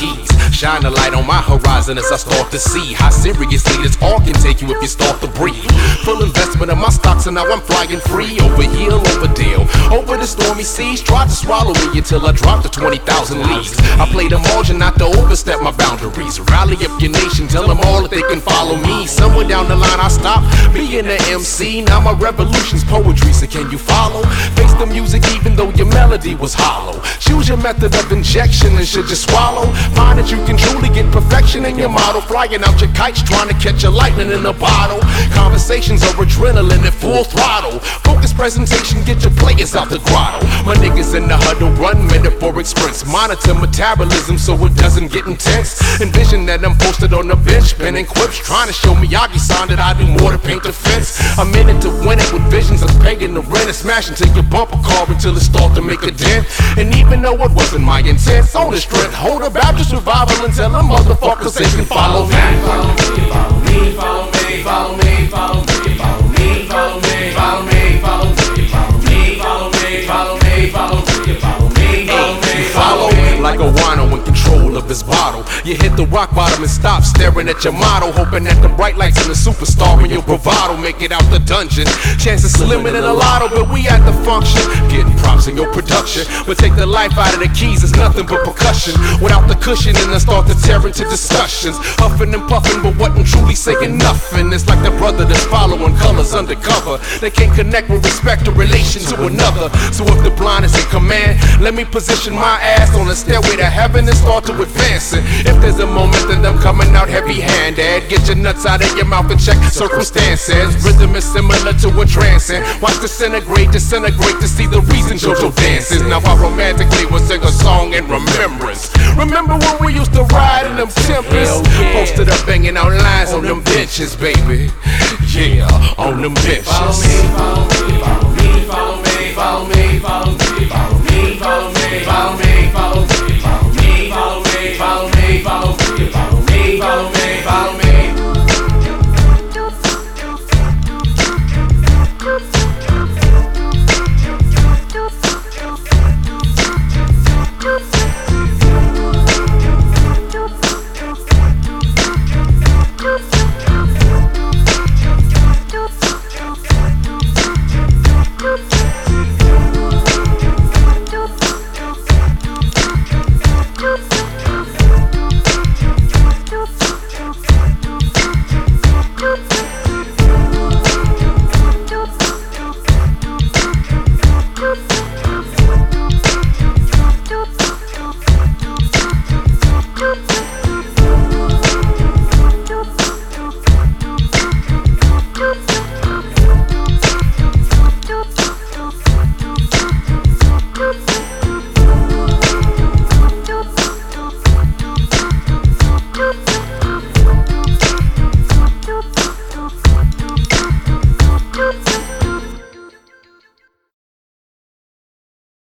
ease. Shine a light on my horizon as I start to see how seriously this all can take you if you start to breathe. Full investment in my stocks and now I'm flying free. Over hill, over deal, over the stormy seas. Tried to swallow me until I dropped to 20,000 leagues. I played a margin not to overstep my boundaries. Rally up your nation, tell them all that they can follow me. Somewhere down the line I stopped being an MC. Now my revolution's poetry, so can you follow? Face the music even though your melody was hollow. Choose your method of injection and should you swallow? Find that you can truly get perfection in your model. Flying out your kites trying to catch a lightning in a bottle. Conversations are adrenaline at full throttle. Focus presentation, get your players out the grotto. My niggas in the huddle run metaphoric sprints. Monitor metabolism so it doesn't get intense. Envision that I'm posted on the bench, penning quips, trying to show Miyagi-san that I do more to paint the fence. I'm in it to win it with visions of paying the rent and smashing till you bump a car until it start to make a dent. And even though it wasn't my intent, on the strength, hold about your survival and tell them motherfuckers they can follow me. Follow me, follow me, follow me, follow me, follow me, follow me, follow me, follow me, follow me, follow me, follow me, follow me, follow me, follow me, follow me. Like a wino in control of his bottle. You hit the rock bottom and stop staring at your motto, hoping that the bright lights in the superstar in your bravado make it out the dungeon. Chances slimmer than a lotto, but we at the function, getting props in your production. But take the life out of the keys, it's nothing but percussion. Without the cushion, and I start to tear into discussions. Huffing and puffing, but wasn't truly saying nothing. It's like the brother that's following colors undercover. They can't connect with respect or relation to another. So if the blind is in command, let me position my ass on a stairway to heaven and start to advance it. If there's a moment that I'm coming out heavy-handed, get your nuts out of your mouth and check circumstances. Rhythm is similar to a trance, and watch disintegrate to see the reason JoJo dances. Now I romantically will sing a song in remembrance. Remember when we used to ride in them Tempests? Posted up banging out lines on them benches, baby. Yeah, on them benches. Follow me, follow